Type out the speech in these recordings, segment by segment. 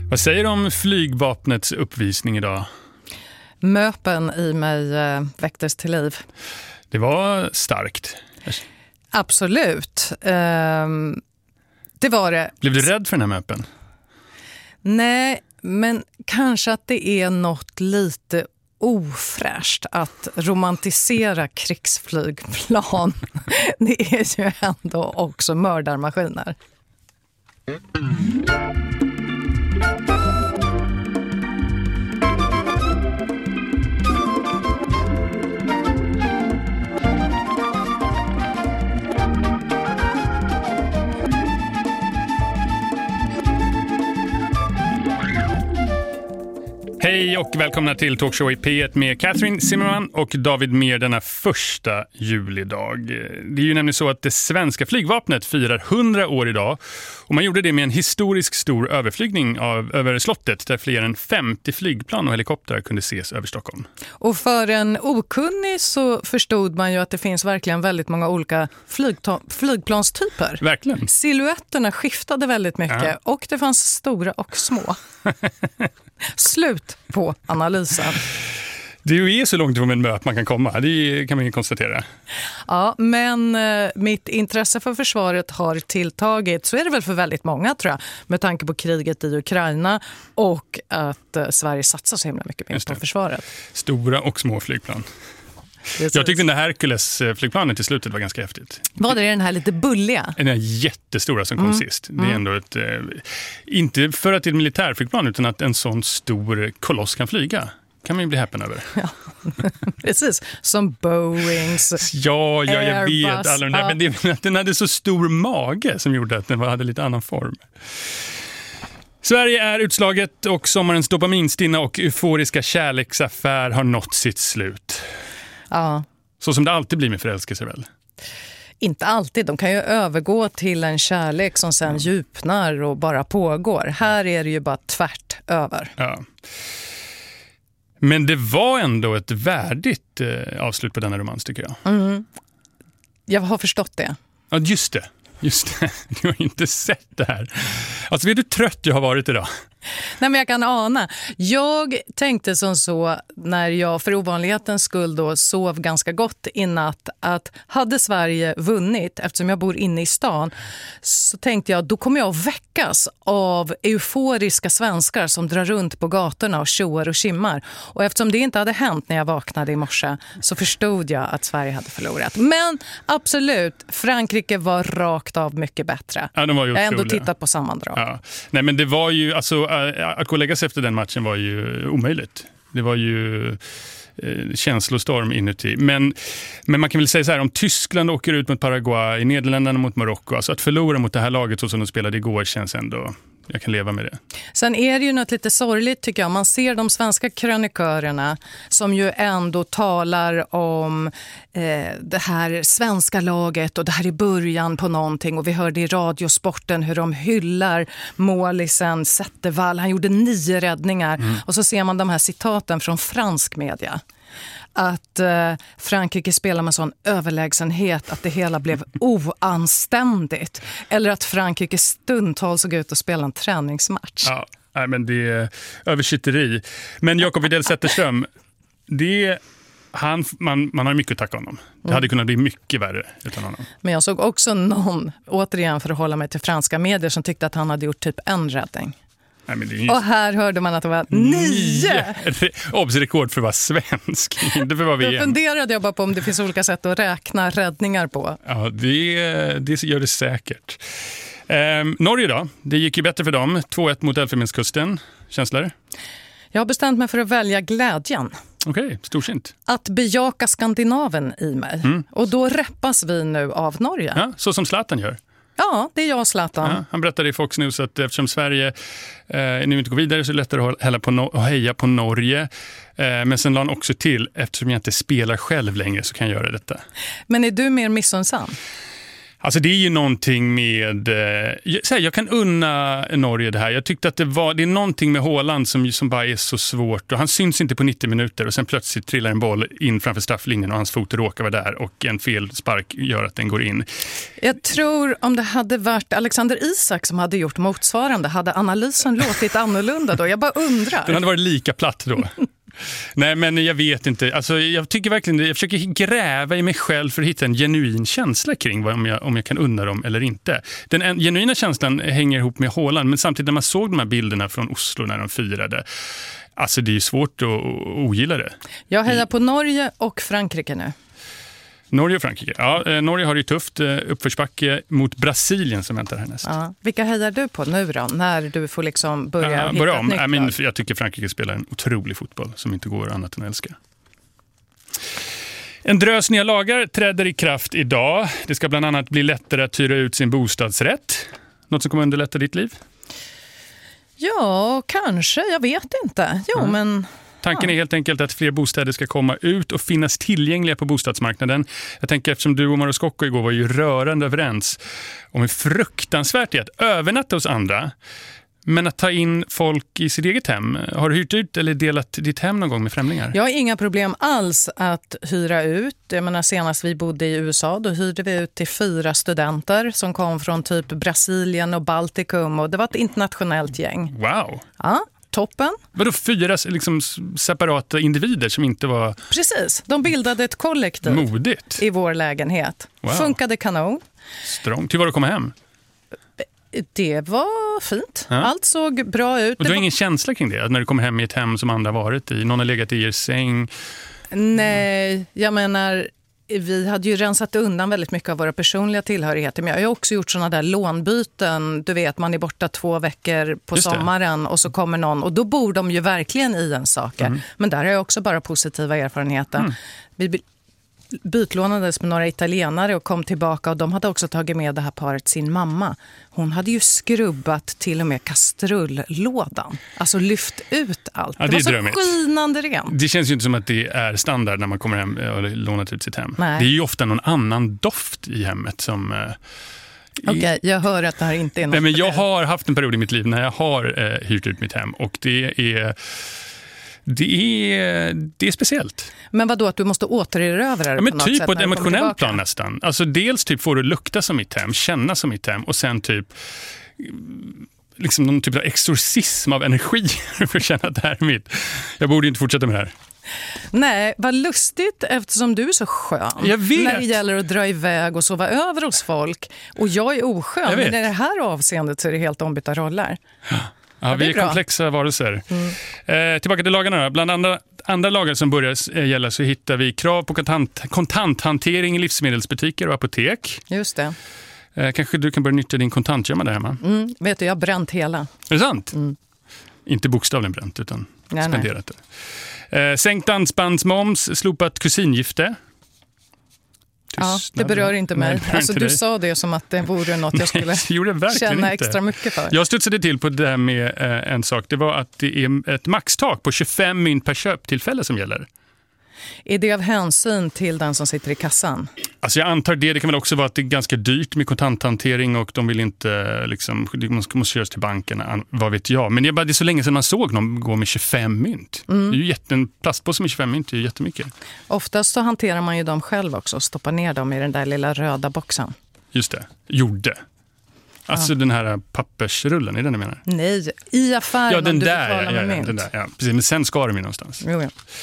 Vad säger du om flygvapnets uppvisning idag? Möpen i mig väcktes till liv. Det var starkt. Absolut. Det var det. Blev du rädd för den här möpen? Nej, men kanske att det är något lite ofräscht att romantisera krigsflygplan. Det är ju ändå också mördarmaskiner. Hej och välkomna till Talkshow i P1 med Catherine Zimmerman och David Mer denna första julidag. Det är ju nämligen så att det svenska flygvapnet firar 100 år idag och man gjorde det med en historisk stor överflygning över slottet där fler än 50 flygplan och helikoptrar kunde ses över Stockholm. Och för en okunnig så förstod man ju att det finns verkligen väldigt många olika flygplanstyper. Verkligen. Silhuetterna skiftade väldigt mycket och det fanns stora och små. Slut på analysen. Det är så långt ifrån en möp man kan komma, det kan man ju konstatera. Ja, men mitt intresse för försvaret har tilltagit, så är det väl för väldigt många tror jag, med tanke på kriget i Ukraina och att Sverige satsar så himla mycket på försvaret. Stora och små flygplan. Precis. Jag tyckte den där Hercules-flygplanet i slutet var ganska häftigt. Var det den här lite bulliga? Den här jättestora som kom sist. Det är ändå ett, inte för att det är ett militärflygplan utan att en sån stor koloss kan flyga. Kan man ju bli häpen över. Ja, precis. Som Boeings, Ja, jag Airbus, vet alla de där. Men det, att den hade så stor mage som gjorde att den hade lite annan form. Sverige är utslaget och sommarens dopaminstinna och euforiska kärleksaffär har nått sitt slut. Ja. Så som det alltid blir med förälskelser väl? Inte alltid. De kan ju övergå till en kärlek som sen djupnar och bara pågår. Här är det ju bara tvärt över. Ja. Men det var ändå ett värdigt avslut på denna romans tycker jag. Jag har förstått det. Ja, just det. Du har inte sett det här. Alltså, vet du hur trött jag har varit idag? Nej, men jag kan ana. Jag tänkte som så när jag för ovanlighetens skull då sov ganska gott i natt att hade Sverige vunnit, eftersom jag bor inne i stan, så tänkte jag då kommer jag att väckas av euforiska svenskar som drar runt på gatorna och tjoar och kimmar. Och eftersom det inte hade hänt när jag vaknade i morse så förstod jag att Sverige hade förlorat. Men absolut, Frankrike var rakt av mycket bättre. Ja, de var ju jag har ändå otroliga. tittat på sammandrag. Ja. Nej, men det var ju, alltså, att gå och lägga sig efter den matchen var ju omöjligt. Det var ju känslostorm inuti. Men man kan väl säga så här, om Tyskland åker ut mot Paraguay, Nederländerna mot Marocko, alltså att förlora mot det här laget så som de spelade igår känns ändå, jag kan leva med det. Sen är det ju något lite sorgligt tycker jag. Man ser de svenska krönikörerna som ju ändå talar om det här svenska laget och det här är början på någonting. Och vi hörde i Radiosporten hur de hyllar målisen Zettervall. Han gjorde 9 räddningar. Och så ser man de här citaten från fransk media. Att Frankrike spelar med sån överlägsenhet att det hela blev oanständigt. Eller att Frankrike stundtals såg ut att spela en träningsmatch. Ja, nej, men det är översitteri. Men Jakob Widell Zetterström, man har mycket att tacka honom. Det hade kunnat bli mycket värre utan honom. Men jag såg också någon, återigen för att hålla mig till franska medier, som tyckte att han hade gjort typ en räddning. Nej, men det är just... Och här hörde man att det var 9! Rekord för att vara svensk, inte för att vara VM. Då funderade jag bara på om det finns olika sätt att räkna räddningar på. Ja, det gör det säkert. Norge då, det gick ju bättre för dem. 2-1 mot Elfenbenskusten. Känslor? Jag har bestämt mig för att välja glädjen. Okej, storsint. Att bejaka Skandinaven i mig. Och då reppas vi nu av Norge. Ja, så som Zlatan gör. Ja, det är jag, Zlatan. Ja, han berättade i Fox News att eftersom Sverige nu inte går vidare så är det lättare att heja på Norge. Men sen la han också till, eftersom jag inte spelar själv längre så kan jag göra detta. Men är du mer missunnsam? Alltså det är ju någonting med... Jag kan unna Norge det här. Jag tyckte att det är någonting med Haaland som bara är så svårt. Och han syns inte på 90 minuter och sen plötsligt trillar en boll in framför strafflinjen och hans fot råkar vara där och en fel spark gör att den går in. Jag tror om det hade varit Alexander Isak som hade gjort motsvarande, hade analysen låtit annorlunda då? Jag bara undrar. Den hade varit lika platt då. Nej, men jag vet inte. Alltså, jag tycker verkligen, jag försöker gräva i mig själv för att hitta en genuin känsla kring om jag kan unna dem eller inte. Den genuina känslan hänger ihop med Haaland, men samtidigt när man såg de här bilderna från Oslo när de firade, alltså det är ju svårt att ogilla det. Jag hejar på Norge och Frankrike nu. Norge och Frankrike. Ja, Norge har det tufft uppförsbacke mot Brasilien som väntar härnäst. Ja. Vilka hejar du på nu då? När du får liksom börja hitta ett nytt lag? Jag tycker Frankrike spelar en otrolig fotboll som inte går annat än att älska. En drös nya lagar träder i kraft idag. Det ska bland annat bli lättare att hyra ut sin bostadsrätt. Något som kommer underlätta ditt liv? Ja, kanske. Jag vet inte. Men... Tanken är helt enkelt att fler bostäder ska komma ut och finnas tillgängliga på bostadsmarknaden. Jag tänker eftersom du och Mauro Scocco igår var ju rörande överens om hur fruktansvärt det är att övernatta hos andra. Men att ta in folk i sitt eget hem. Har du hyrt ut eller delat ditt hem någon gång med främlingar? Jag har inga problem alls att hyra ut. Jag menar, senast vi bodde i USA då hyrde vi ut till 4 studenter som kom från typ Brasilien och Baltikum. Och det var ett internationellt gäng. Wow! Ja. Toppen. Vadå 4 liksom separata individer som inte var... Precis, de bildade ett kollektiv. Modigt. I vår lägenhet. Wow. Funkade kanon. Strångt. Hur var det att komma hem? Det var fint. Ja. Allt såg bra ut. Och du har ingen känsla kring det? När du kommer hem i ett hem som andra varit i? Någon har legat i er säng? Nej, jag menar... Vi hade ju rensat undan väldigt mycket av våra personliga tillhörigheter. Men jag har ju också gjort såna där lånbyten. Du vet, man är borta 2 veckor på sommaren och så kommer någon. Och då bor de ju verkligen i en saker. Men där har jag också bara positiva erfarenheter. Vi bytlånades med några italienare och kom tillbaka. Och de hade också tagit med det här paret sin mamma. Hon hade ju skrubbat till och med kastrulllådan. Alltså lyft ut allt. Ja, det var så drömmigt. Skinande rent. Det känns ju inte som att det är standard när man kommer hem och lånat ut sitt hem. Nej. Det är ju ofta någon annan doft i hemmet som... Okej, jag hör att det här inte är något. Nej, men jag har haft en period i mitt liv när jag har hyrt ut mitt hem. Och det är speciellt. Men vad då att du måste återerövra det men på något typ sätt på ett emotionellt plan nästan. Alltså dels typ får du lukta som mitt hem, känna som mitt hem och sen typ liksom någon typ av exorcism av energi för att känna att det här är mitt. Jag borde inte fortsätta med det här. Nej, vad lustigt eftersom du är så skön. Jag vet. När det gäller att dra iväg och sova över hos folk. Och jag är oskön, men i det här avseendet så är det helt ombytta roller. Ja, vi är komplexa varelser. Tillbaka till lagarna då. Bland andra lagar som börjar gälla så hittar vi krav på kontanthantering i livsmedelsbutiker och apotek. Just det. Kanske du kan börja nyttja din kontantgömma där hemma. Vet du, jag har bränt hela. Är det sant? Inte bokstavligen bränt utan spenderat det. Sänkt dansbandsmoms, slopat kusingifte. Ja, det berör inte mig. Alltså, du sa det som att det vore något jag skulle känna extra mycket för. Jag studsade till på det där med en sak. Det var att det är ett maxtak på 25 mynt per köptillfälle som gäller. Är det av hänsyn till den som sitter i kassan? Alltså jag antar det. Det kan väl också vara att det är ganska dyrt med kontanthantering och de vill inte liksom, man måste köras till banken, vad vet jag. Men det är så länge sedan man såg någon gå med 25 mynt. Det är ju en plastpåse med 25 mynt, det är jättemycket. Oftast så hanterar man ju dem själv också och stoppar ner dem i den där lilla röda boxen. Just det, gjorde. Alltså den här pappersrullen, är det den du menar? Nej, i affären ja, den om du där, betalar med mynt. Den där, ja, precis. Men sen ska de ju någonstans. Jo.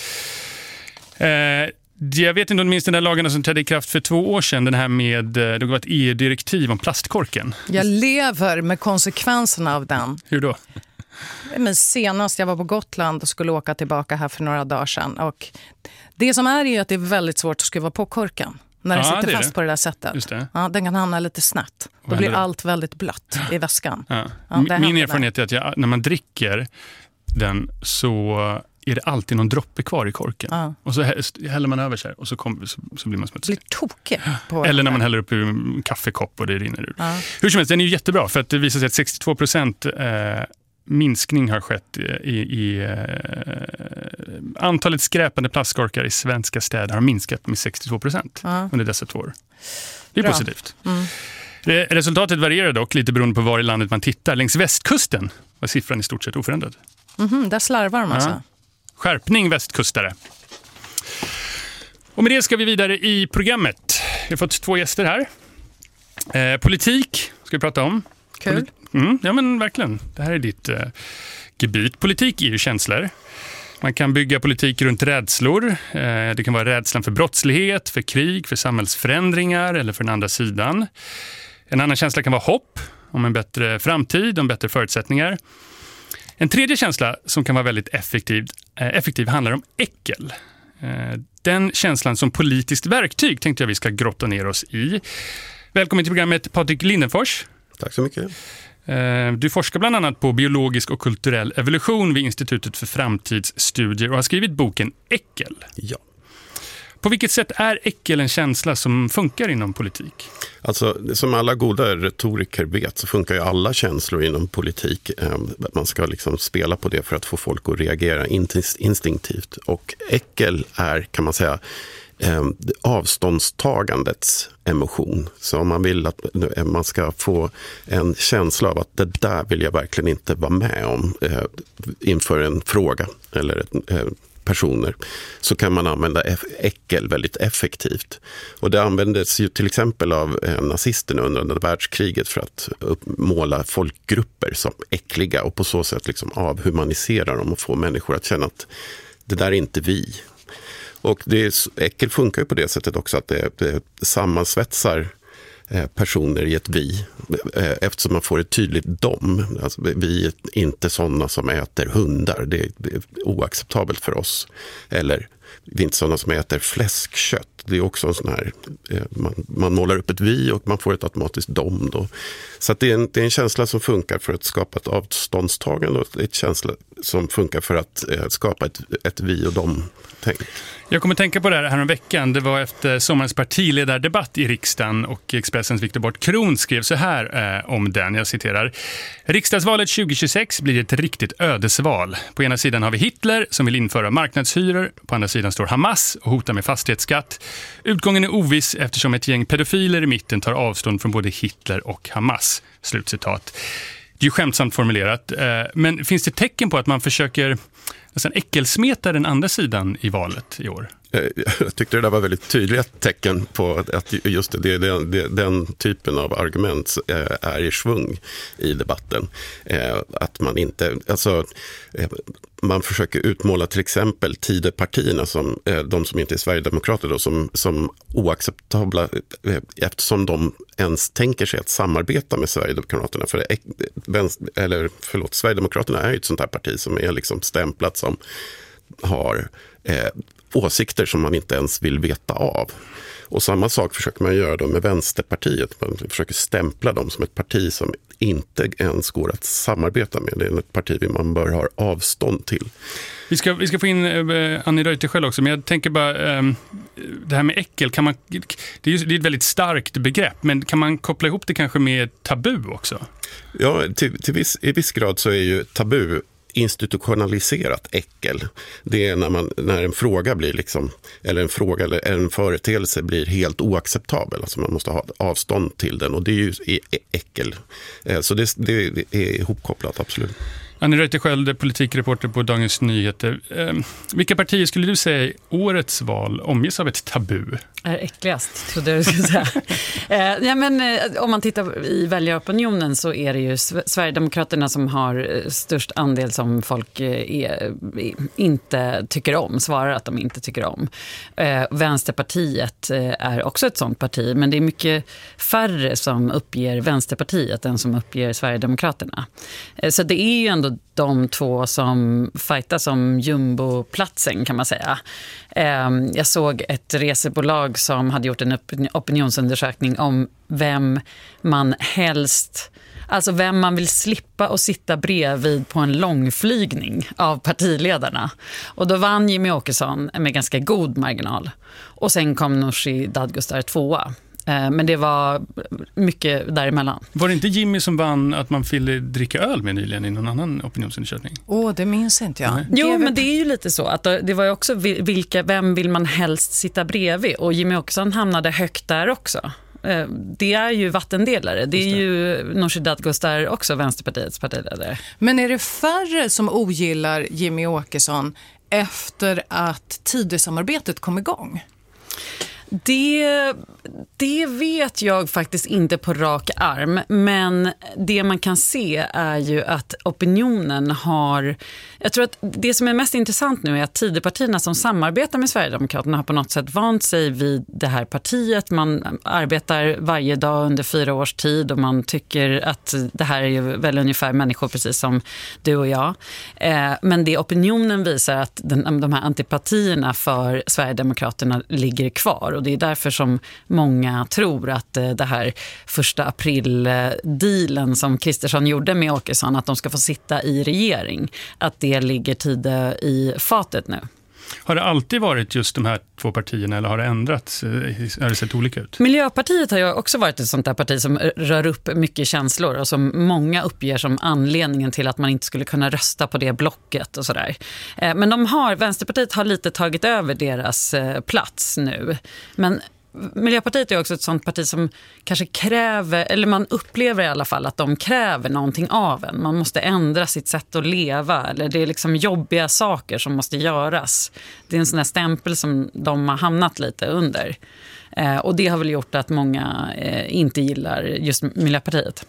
Jag vet inte om du minns den där lagarna som trädde i kraft för 2 år sedan. Den här med, det var ett EU-direktiv om plastkorken. Jag lever med konsekvenserna av den. Hur då? Men senast jag var på Gotland och skulle åka tillbaka här för några dagar sedan. Och det som är att det är väldigt svårt att skruva på korken. När den sitter fast på det där sättet. Just det. Ja, den kan hamna lite snett. Då blir allt väldigt blött i väskan. Ja. Min erfarenhet är att när man dricker den så är det alltid någon droppe kvar i korken. Och så häller man över sig och så blir man smutsig. Blir tokig. Eller när man häller upp ur en kaffekopp och det rinner ur. Hur som helst, den är ju jättebra för att det visar sig att 62% minskning har skett i Antalet skräpande plastkorkar i svenska städer har minskat med 62% under dessa 2 år. Det är positivt. Resultatet varierar dock lite beroende på var i landet man tittar. Längs västkusten var siffran i stort sett oförändrad. Där slarvar de alltså. Skärpning västkustare. Och med det ska vi vidare i programmet. Vi har fått 2 gäster här. Politik ska vi prata om. Kul. Ja men verkligen. Det här är ditt gebit. Politik är ju känslor. Man kan bygga politik runt rädslor. Det kan vara rädslan för brottslighet, för krig, för samhällsförändringar eller för den andra sidan. En annan känsla kan vara hopp om en bättre framtid, om bättre förutsättningar. En tredje känsla som kan vara väldigt effektiv handlar om äckel. Den känslan som politiskt verktyg tänkte jag vi ska grotta ner oss i. Välkommen till programmet Patrik Lindenfors. Tack så mycket. Du forskar bland annat på biologisk och kulturell evolution vid Institutet för framtidsstudier och har skrivit boken Äckel. Ja. På vilket sätt är äckel en känsla som funkar inom politik? Alltså, som alla goda retoriker vet så funkar ju alla känslor inom politik. Man ska liksom spela på det för att få folk att reagera instinktivt. Och äckel är, kan man säga, avståndstagandets emotion. Så om man vill att man ska få en känsla av att det där vill jag verkligen inte vara med om inför en fråga eller personer, så kan man använda äckel väldigt effektivt. Och det användes ju till exempel av nazisterna under andra världskriget för att måla folkgrupper som äckliga och på så sätt liksom avhumanisera dem och få människor att känna att det där är inte vi. Och äckel funkar ju på det sättet också att det sammansvetsar personer i ett vi, eftersom man får ett tydligt dom. Alltså, vi är inte sådana som äter hundar, det är oacceptabelt för oss. Eller vi är inte sådana som äter fläskkött. Det är också en sån här, man målar upp ett vi och man får ett automatiskt dom då. Så att det är en känsla som funkar för att skapa ett avståndstagande och ett känsla som funkar för att skapa ett vi och dom-tänk. Jag kommer tänka på det här om veckan. Det var efter sommarens partiledardebatt i riksdagen och Expressens Viktor Bort Kron skrev så här om den. Jag citerar: riksdagsvalet 2026 blir ett riktigt ödesval. På ena sidan har vi Hitler som vill införa marknadshyror. På andra sidan står Hamas och hotar med fastighetsskatt. Utgången är oviss eftersom ett gäng pedofiler i mitten tar avstånd från både Hitler och Hamas. Slutcitat. Det är ju skämtsamt formulerat. Men finns det tecken på att man försöker nästan äckelsmeta den andra sidan i valet i år? Jag tyckte det där var väldigt tydliga tecken på att just den typen av argument är i svung i debatten. Att man inte, alltså man försöker utmåla till exempel Tidöpartierna som de som inte är Sverigedemokrater då, som oacceptabla eftersom de ens tänker sig att samarbeta med Sverigedemokraterna. Sverigedemokraterna är ju ett sånt här parti som är liksom stämplat som har åsikter som man inte ens vill veta av. Och samma sak försöker man göra då med Vänsterpartiet. Man försöker stämpla dem som ett parti som inte ens går att samarbeta med. Det är ett parti man bör ha avstånd till. Vi ska få in Annie Reuterskiöld också, men jag tänker bara det här med äckel, det är ett väldigt starkt begrepp, men kan man koppla ihop det kanske med tabu också? Ja, i viss grad så är ju tabu institutionaliserat äckel. Det är när en fråga blir liksom, eller en företeelse blir helt oacceptabel. Alltså man måste ha avstånd till den och det är ju äckel. Så det är ihopkopplat, absolut. Annie Reuterskiöld, politikreporter på Dagens Nyheter. Vilka partier skulle du säga i årets val omges av ett tabu? Är äckligast, trodde jag skulle säga. Om man tittar i väljaropinionen så är det ju Sverigedemokraterna som har störst andel som folk inte tycker om, svarar att de inte tycker om. Vänsterpartiet är också ett sånt parti, men det är mycket färre som uppger Vänsterpartiet än som uppger Sverigedemokraterna. Så det är ju ändå de två som fightas om jumboplatsen, kan man säga. Jag såg ett resebolag som hade gjort en opinionsundersökning om vem man vill slippa och sitta bredvid på en långflygning av partiledarna. Och då vann Jimmie Åkesson med ganska god marginal. Och sen kom Nooshi Dadgostar 2:a. Men det var mycket däremellan. Var det inte Jimmy som vann att man ville dricka öl med nyligen i någon annan opinionsundersökning? Det minns inte jag. Jo, men det är ju lite så att det var ju också vem vill man helst sitta bredvid, och Jimmy Åkesson hamnade högt där också. Det är ju vattendelare. Det är ju Nooshi Dadgostar också, Vänsterpartiets partiledare. Men är det färre som ogillar Jimmy Åkesson efter att Tidösamarbetet kom igång? Det vet jag faktiskt inte på rak arm, men det man kan se är ju att opinionen har... Jag tror att det som är mest intressant nu är att Tidöpartierna som samarbetar med Sverigedemokraterna har på något sätt vant sig vid det här partiet. Man arbetar varje dag under 4 års tid och man tycker att det här är ju väl ungefär människor precis som du och jag. Men det opinionen visar att de här antipatierna för Sverigedemokraterna ligger kvar, och det är därför som många tror att det här 1 april-dealen som Kristersson gjorde med Åkesson, att de ska få sitta i regering, att det ligger tid i fatet nu. Har det alltid varit just de här 2 partierna eller har det ändrats? Har det sett olika ut? Miljöpartiet har ju också varit ett sånt där parti som rör upp mycket känslor och som många uppger som anledningen till att man inte skulle kunna rösta på det blocket och sådär. Men Vänsterpartiet har lite tagit över deras plats nu. Men Miljöpartiet är också ett sånt parti som kanske kräver, eller man upplever i alla fall att de kräver någonting av en. Man måste ändra sitt sätt att leva, eller det är liksom jobbiga saker som måste göras. Det är en sån här stämpel som de har hamnat lite under. Och det har väl gjort att många inte gillar just Miljöpartiet.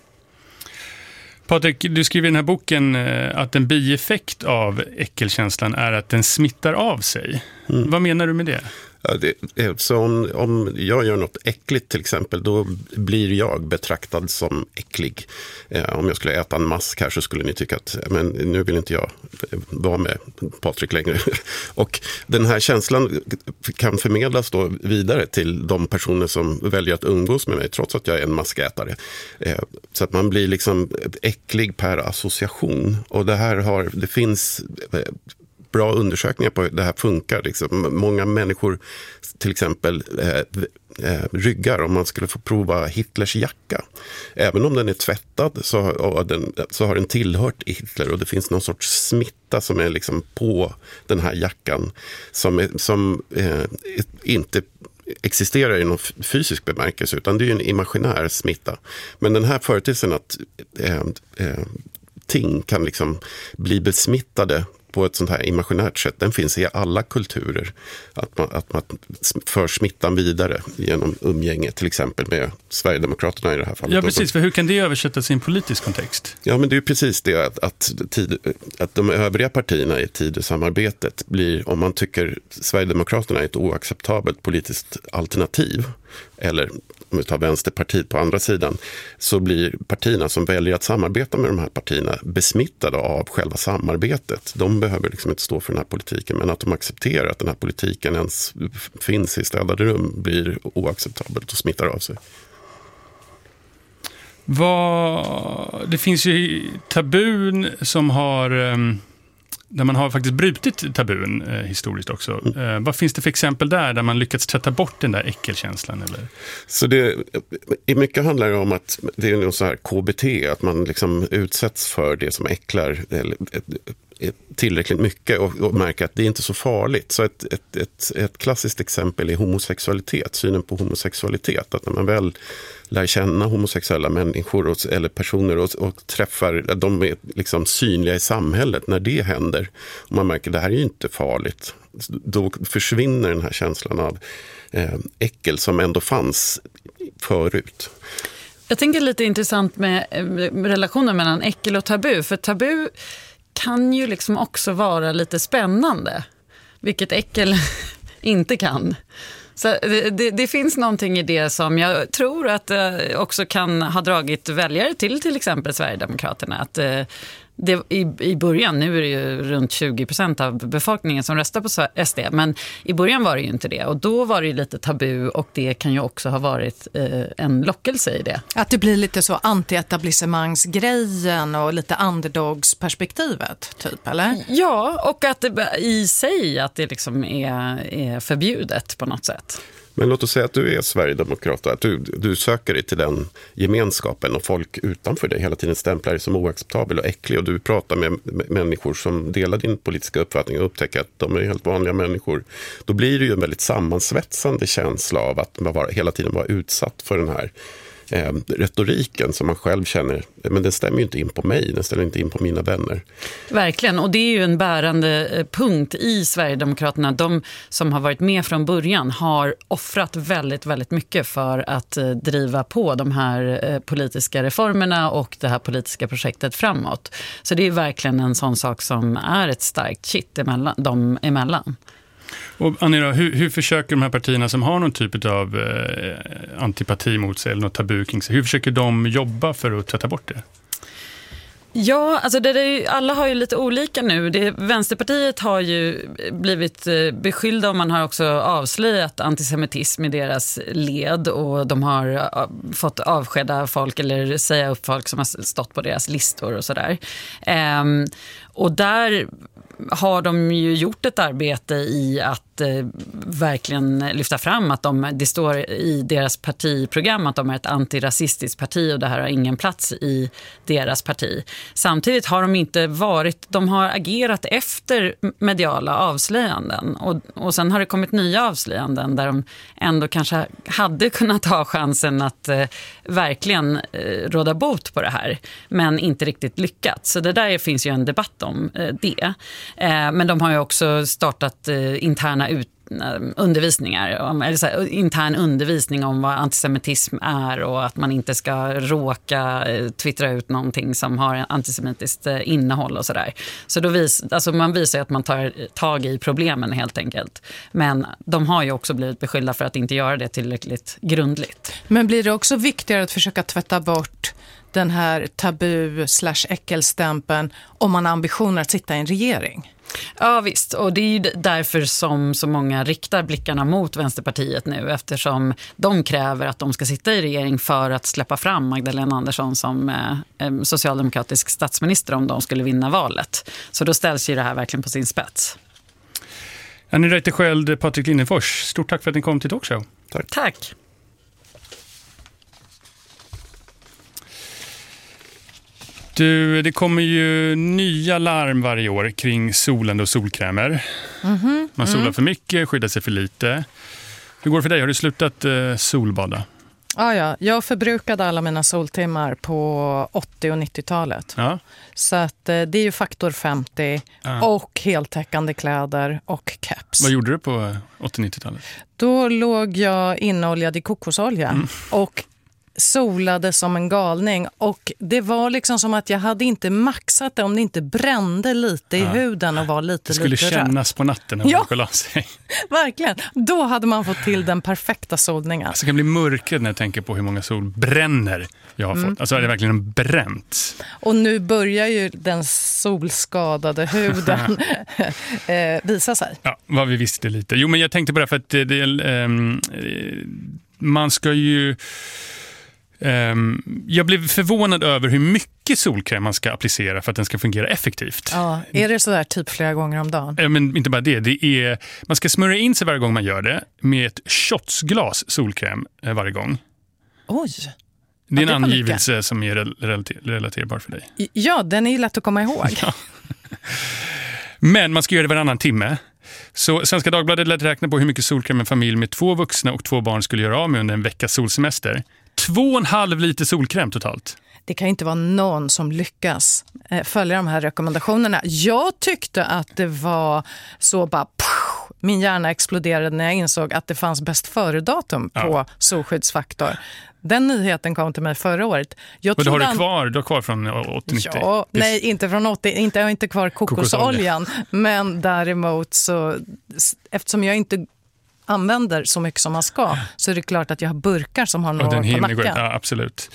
Patrik, du skriver i den här boken att en bieffekt av äckelkänslan är att den smittar av sig. Vad menar du med det? Ja, så om jag gör något äckligt till exempel, då blir jag betraktad som äcklig. Om jag skulle äta en mask här så skulle ni tycka att men nu vill inte jag vara med Patrik längre. Och den här känslan kan förmedlas då vidare till de personer som väljer att umgås med mig trots att jag är en maskätare. Så att man blir liksom äcklig per association. Och det finns bra undersökningar på hur det här funkar. Liksom. Många människor till exempel ryggar om man skulle få prova Hitlers jacka. Även om den är tvättad så har den tillhört Hitler, och det finns någon sorts smitta som är liksom på den här jackan som inte existerar i någon fysisk bemärkelse, utan det är ju en imaginär smitta. Men den här företeelsen att ting kan liksom bli besmittade på ett sånt här imaginärt sätt, den finns i alla kulturer. Att man för smittan vidare genom umgänge, till exempel med Sverigedemokraterna i det här fallet. Ja, precis. För hur kan det översättas i en politisk kontext? Ja, men det är ju precis det att de övriga partierna i Tidösamarbetet blir, om man tycker Sverigedemokraterna är ett oacceptabelt politiskt alternativ, eller om vi tar Vänsterpartiet på andra sidan, så blir partierna som väljer att samarbeta med de här partierna besmittade av själva samarbetet. De behöver liksom inte stå för den här politiken, men att de accepterar att den här politiken ens finns i städade rum blir oacceptabelt och smittar av sig. Det finns ju tabun som har... där man har faktiskt brutit tabun historiskt också. Vad finns det för exempel där man lyckats tvätta bort den där äckelkänslan? Eller? Så i mycket handlar det om att det är något så här KBT, att man liksom utsätts för det som äcklar tillräckligt mycket och märker att det är inte så farligt. Så ett klassiskt exempel är homosexualitet, synen på homosexualitet. Att när man väl lär känna homosexuella människor eller personer och träffar, de är liksom synliga i samhället när det händer. Och man märker att det här är ju inte farligt. Då försvinner den här känslan av äckel som ändå fanns förut. Jag tänker lite intressant med relationen mellan äckel och tabu. För tabu kan ju liksom också vara lite spännande, vilket äckel inte kan. Så det finns någonting i det som jag tror att också kan ha dragit väljare till exempel Sverigedemokraterna. Att i början, nu är det ju runt 20% av befolkningen som röstar på SD, men i början var det ju inte det. Och då var det ju lite tabu, och det kan ju också ha varit en lockelse i det. Att det blir lite så anti-etablissemangsgrejen och lite underdogsperspektivet typ, eller? Ja, och att det i sig att det liksom är förbjudet på något sätt. Men låt oss säga att du är sverigedemokrat och att du söker dig till den gemenskapen och folk utanför dig hela tiden stämplar dig som oacceptabel och äcklig och du pratar med människor som delar din politiska uppfattning och upptäcker att de är helt vanliga människor. Då blir det ju en väldigt sammansvetsande känsla av att man hela tiden var utsatt för den här retoriken som man själv känner, men den stämmer ju inte in på mig, den stämmer inte in på mina vänner. Verkligen, och det är ju en bärande punkt i Sverigedemokraterna. De som har varit med från början har offrat väldigt, väldigt mycket för att driva på de här politiska reformerna och det här politiska projektet framåt. Så det är verkligen en sån sak som är ett starkt kitt dem emellan. Och Annie, hur försöker de här partierna som har någon typ av antipati mot sig eller något tabu kring sig, hur försöker de jobba för att tvätta bort det? Ja, alltså alla har ju lite olika nu. Vänsterpartiet har ju blivit beskyllda och man har också avslöjat antisemitism i deras led och de har fått avskeda folk eller säga upp folk som har stått på deras listor och sådär. Och där har de ju gjort ett arbete i att verkligen lyfta fram att det står i deras partiprogram att de är ett antirasistiskt parti och det här har ingen plats i deras parti. Samtidigt har de har agerat efter mediala avslöjanden och sen har det kommit nya avslöjanden där de ändå kanske hade kunnat ha chansen att verkligen råda bot på det här men inte riktigt lyckats. Så det där finns ju en debatt om det. Men de har ju också startat interna intern undervisning om vad antisemitism är och att man inte ska råka twittra ut någonting som har antisemitiskt innehåll och sådär. Så då man visar att man tar tag i problemen helt enkelt. Men de har ju också blivit beskyllda för att inte göra det tillräckligt grundligt. Men blir det också viktigare att försöka tvätta bort den här tabu/äckelstämpeln om man har ambitioner att sitta i en regering? Ja visst, och det är ju därför som så många riktar blickarna mot Vänsterpartiet nu eftersom de kräver att de ska sitta i regering för att släppa fram Magdalena Andersson som socialdemokratisk statsminister om de skulle vinna valet. Så då ställs ju det här verkligen på sin spets. Annie Reuterskiöld, Patrik Linnefors, stort tack för att ni kom till Talkshow. Tack. Det kommer ju nya larm varje år kring solande och solkrämer. Man solar för mycket, skyddar sig för lite. Hur går det för dig? Har du slutat solbada? Ja, jag förbrukade alla mina soltimmar på 80- och 90-talet. Ja. Så att, det är ju faktor 50 och heltäckande kläder och caps. Vad gjorde du på 80- och 90-talet? Då låg jag inoljad i kokosolja och solade som en galning och det var liksom som att jag hade inte maxat det om det inte brände lite i huden och var lite det skulle kännas på natten när man skulle ha sig. Verkligen. Då hade man fått till den perfekta solningen. Alltså jag kan bli mörkrädd när jag tänker på hur många solbränner jag har fått. Alltså det är verkligen bränt. Och nu börjar ju den solskadade huden visa sig. Ja, vad vi visste lite. Jo, men jag tänkte bara för att man ska ju... jag blev förvånad över hur mycket solkräm man ska applicera för att den ska fungera effektivt. Ja, är det så där typ flera gånger om dagen? Men inte bara det. Man ska smörja in sig varje gång man gör det med ett shotsglas solkräm varje gång. Oj! Det är en angivelse som är relaterbar för dig. Ja, den är ju lätt att komma ihåg. Ja. Men man ska göra det varannan timme. Så Svenska Dagbladet lät räkna på hur mycket solkräm en familj med 2 vuxna och 2 barn skulle göra av med under en veckas solsemester. 2,5 liter solkräm totalt. Det kan ju inte vara någon som lyckas följa de här rekommendationerna. Jag tyckte att det var så bara... min hjärna exploderade när jag insåg att det fanns bäst före-datum på solskyddsfaktor. Den nyheten kom till mig förra året. Och har du kvar? Du har kvar från 80-90? Ja, nej, inte från 80. Jag har inte kvar kokosoljan. Men däremot så... Eftersom jag inte använder så mycket som man ska så är det klart att jag har burkar som har några på nacken. Ja, absolut.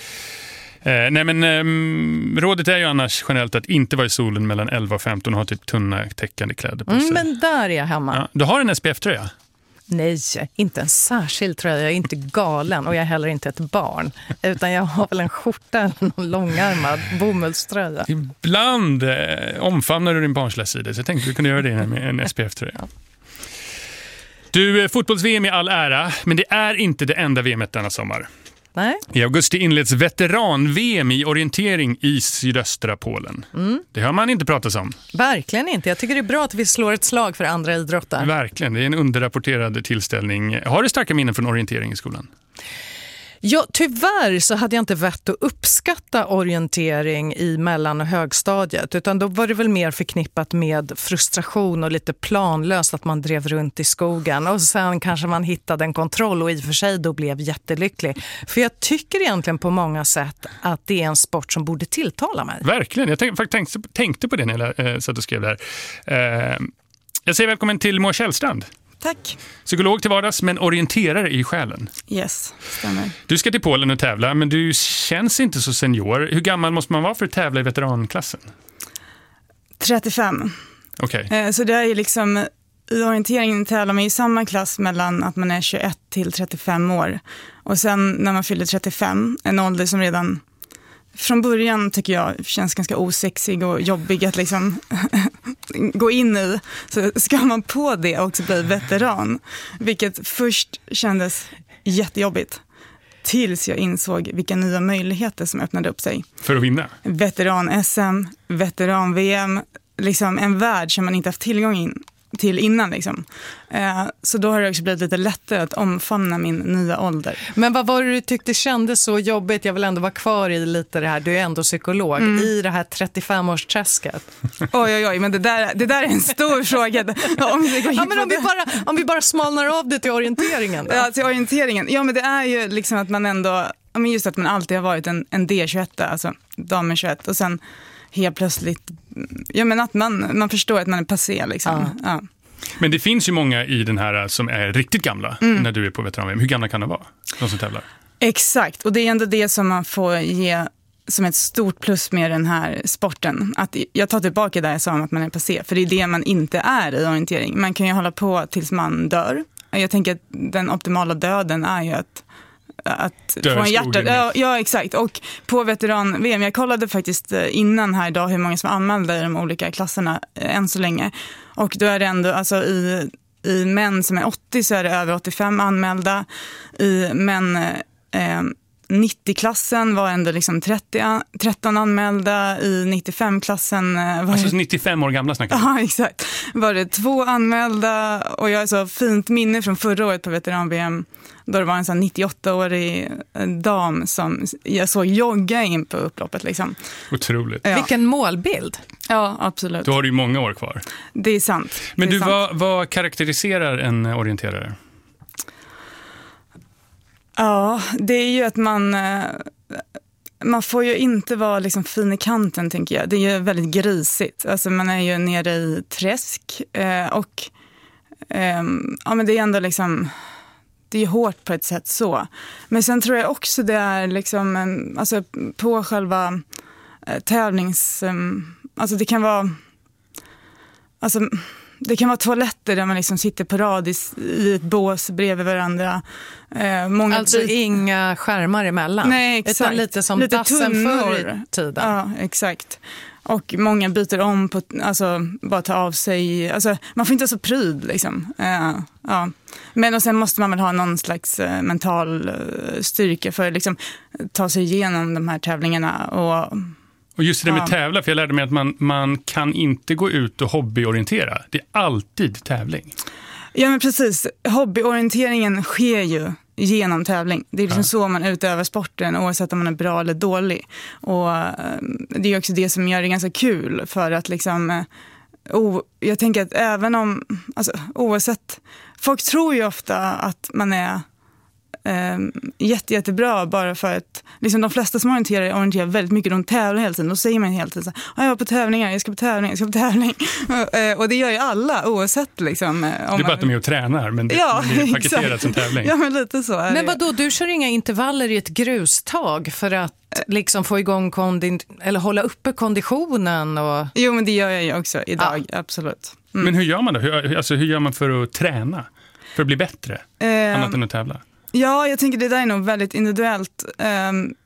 Rådet är ju annars generellt att inte vara i solen mellan 11 och 15 och ha typ tunna täckande kläder på sig. Men där är jag hemma. Ja, du har en SPF-tröja? Nej, inte en särskild tröja. Jag är inte galen och jag är heller inte ett barn. Utan jag har väl en skjorta eller någon långärmad bomullströja. Ibland omfamnar du din barnsliga sida så jag tänkte att du kunde göra det med en SPF-tröja. Ja. Du, fotbolls-VM i all ära, men det är inte det enda VM:et denna sommar. Nej. I augusti inleds veteran-VM i orientering i sydöstra Polen. Det har man inte pratat om. Verkligen inte. Jag tycker det är bra att vi slår ett slag för andra idrotter. Verkligen, det är en underrapporterad tillställning. Har du starka minnen från orientering i skolan? Ja, tyvärr så hade jag inte vett att uppskatta orientering i mellan- och högstadiet, utan då var det väl mer förknippat med frustration och lite planlöst att man drev runt i skogen och sen kanske man hittade en kontroll och i och för sig då blev jättelycklig. För jag tycker egentligen på många sätt att det är en sport som borde tilltala mig. Verkligen, jag tänkte på det när jag satt och skrev där. Jag säger välkommen till Moa Källstrand. Tack. Psykolog till vardags, men orienterare i själen. Yes, stämmer. Du ska till Polen och tävla, men du känns inte så senior. Hur gammal måste man vara för att tävla i veteranklassen? 35. Okej. Så det är ju liksom, i orienteringen tävlar man i samma klass mellan att man är 21 till 35 år. Och sen när man fyller 35, en ålder som redan från början tycker jag känns ganska osexig och jobbig att liksom gå in i, så ska man på det också bli veteran, vilket först kändes jättejobbigt tills jag insåg vilka nya möjligheter som öppnade upp sig. För att vinna? Veteran-SM, veteran-VM, liksom en värld som man inte haft tillgång till innan liksom. Så då har det också blivit lite lättare att omfamna min nya ålder. Men vad var det du tyckte kändes så jobbigt? Jag vill ändå vara kvar i lite det här, du är ändå psykolog, i det här 35-årsträsket. Oj, men det där är en stor fråga. Om vi bara smalnar av det till orienteringen då. Ja, till orienteringen. Ja, men det är ju liksom att man ändå, just att man alltid har varit en D21, alltså damer 21, och sen helt plötsligt, att man förstår att man är passé liksom. Ja. Men det finns ju många i den här som är riktigt gamla när du är på veteran-VM. Hur gamla kan de vara, de som tävlar? Exakt, och det är ändå det som man får ge som ett stort plus med den här sporten. Att jag tar tillbaka där jag sa om att man är passé, för det är det man inte är i orientering. Man kan ju hålla på tills man dör. Jag tänker att den optimala döden är ju att få en hjärta. Ja, exakt. Och på veteran-VM, jag kollade faktiskt innan här idag hur många som anmälde i de olika klasserna än så länge. Och då är det ändå, alltså i män som är 80 så är det över 85 anmälda. I män 90-klassen var ändå liksom 13 anmälda. I 95-klassen var alltså 95 år gamla snackar. Ja, exakt. Var det 2 anmälda, och jag har så fint minne från förra året på veteran-VM då det var en sån 98-årig dam som jag såg jogga in på upploppet liksom. Otroligt. Ja. Vilken målbild. Ja, absolut. Då har du ju många år kvar. Det är sant. Men det är du, sant. vad karaktäriserar en orienterare? Ja, det är ju att man får ju inte vara liksom fin i kanten, tänker jag. Det är ju väldigt grisigt. Alltså man är ju nere i träsk men det är ändå liksom, det är hårt på ett sätt så. Men sen tror jag också det är liksom, alltså på själva tävlings, alltså det kan vara, alltså det kan vara toaletter där man liksom sitter på rad i ett bås bredvid varandra. Alltså inga skärmar emellan. Nej, exakt. Utan lite som dassen förr i tiden. Ja, exakt. Och många byter om på, alltså bara ta av sig, alltså man får inte vara så pryd liksom. Ja. Men och sen måste man väl ha någon slags mental styrka för att liksom ta sig igenom de här tävlingarna. Och just det med tävla, för jag lärde mig att man kan inte gå ut och hobbyorientera. Det är alltid tävling. Ja, men precis. Hobbyorienteringen sker ju genom tävling. Det är liksom så man utövar sporten, oavsett om man är bra eller dålig. Och det är också det som gör det ganska kul, för att liksom jag tänker att även om, alltså oavsett, folk tror ju ofta att man är jättebra bara för att liksom de flesta som orienterar väldigt mycket, de tävlar hela tiden. Då säger man hela tiden så här, jag var på tävlingar, jag ska på tävling. Och det gör ju alla oavsett liksom. Det är bara att de är och tränar, men det är paketerat som tävling. Ja, men lite så är. Men vadå, du kör inga intervaller i ett grustag för att liksom få igång eller hålla uppe konditionen? Jo, men det gör jag ju också idag, absolut. Men hur gör man då? Hur gör man för att träna? För att bli bättre? Annat än att tävla? Ja, jag tänker det där är nog väldigt individuellt.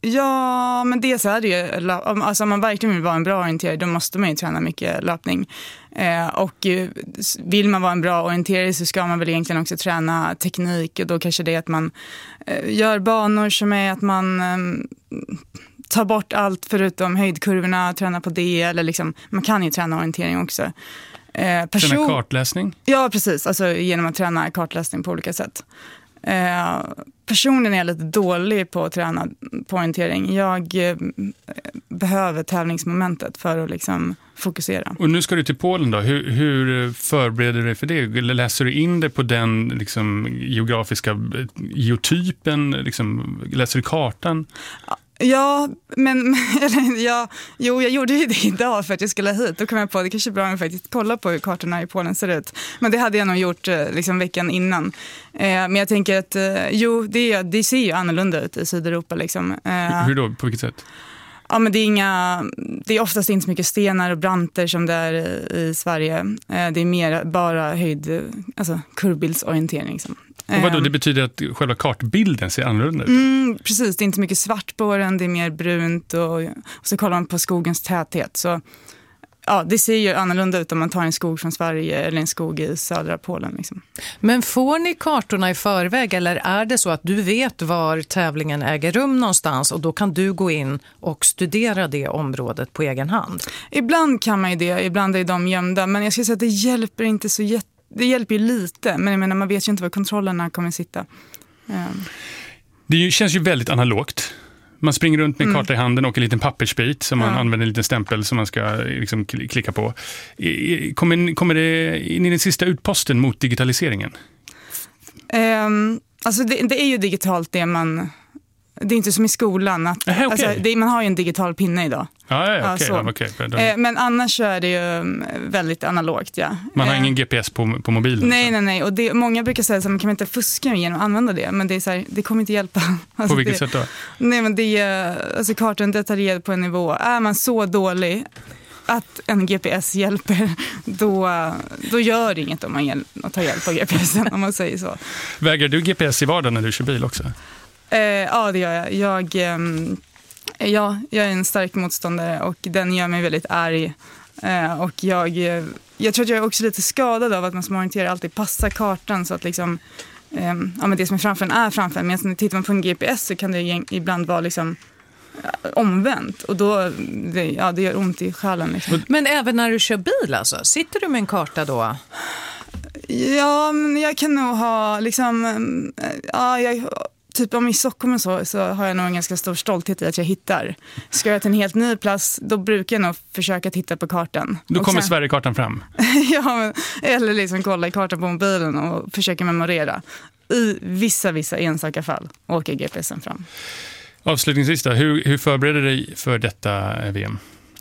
Ja, men det så är det ju. Alltså om man verkligen vill vara en bra orienterare, då måste man ju träna mycket löpning. Och vill man vara en bra orienterare så ska man väl egentligen också träna teknik. Och då kanske det är att man gör banor som är att man tar bort allt förutom höjdkurvorna, träna på det. Eller liksom, man kan ju träna orientering också. Träna kartläsning? Ja, precis. Alltså genom att träna kartläsning på olika sätt. Personligen är jag lite dålig på att träna på orientering. Jag behöver tävlingsmomentet för att liksom fokusera. Och nu ska du till Polen då. Hur förbereder du dig för det? Eller läser du in det på den liksom, geografiska geotypen? Liksom, läser du kartan? Ja, men jag gjorde ju det idag för att jag skulle hit. Då kom jag på att det kanske är bra att faktiskt kolla på hur kartorna i Polen ser ut. Men det hade jag nog gjort liksom veckan innan. Men jag tänker att det ser ju annorlunda ut i Sydeuropa. Liksom. Hur då? På vilket sätt? Ja, men det är oftast inte så mycket stenar och branter som det är i Sverige. Det är mer bara alltså kurvbildsorientering liksom. Och vadå, det betyder att själva kartbilden ser annorlunda ut? Precis, det är inte mycket svart på den, det är mer brunt och så kollar man på skogens täthet. Så ja, det ser ju annorlunda ut om man tar en skog från Sverige eller en skog i södra Polen. Liksom. Men får ni kartorna i förväg eller är det så att du vet var tävlingen äger rum någonstans och då kan du gå in och studera det området på egen hand? Ibland kan man ju det, ibland är de gömda, men jag ska säga att det hjälper inte så det hjälper ju lite, men jag menar, man vet ju inte var kontrollerna kommer sitta. Det känns ju väldigt analogt. Man springer runt med en karta i handen och en liten pappersbit som man använder en liten stämpel som man ska liksom klicka på. Kommer det in i den sista utposten mot digitaliseringen? Alltså det är ju digitalt det är inte som i skolan. Okay. Alltså, man har ju en digital pinne idag. Okay. Men annars så är det ju väldigt analogt. Ja. Man har ingen GPS på mobilen? Nej. Och många brukar säga att man kan inte fuska genom att använda det. Men det är så här, det kommer inte hjälpa. Alltså, på vilket sätt då? Nej, men alltså, kartan detaljerad på en nivå. Är man så dålig att en GPS hjälper, då gör det inget om man tar hjälp av GPSen, om man säger så. Väger du GPS i vardagen när du kör bil också? Ja, det gör jag. Jag är en stark motståndare och den gör mig väldigt arg. Och jag tror att jag är också lite skadad av att man som orienterar alltid passar kartan så att liksom, men det som är framför är framför. Men när tittar man på en GPS så kan det ibland vara liksom omvänt och då det gör ont i själen liksom. Men även när du kör bil alltså, sitter du med en karta då? Ja, men jag kan nog ha liksom typ om i Stockholm så har jag nog en ganska stor stolthet i att jag hittar. Ska jag till en helt ny plats, då brukar jag nog försöka titta på kartan. Då kommer Sverigekartan fram? Ja, eller liksom kolla i kartan på mobilen och försöka memorera. I vissa enstaka fall åker GPSen fram. Avslutningsvis då, hur förbereder du dig för detta VM?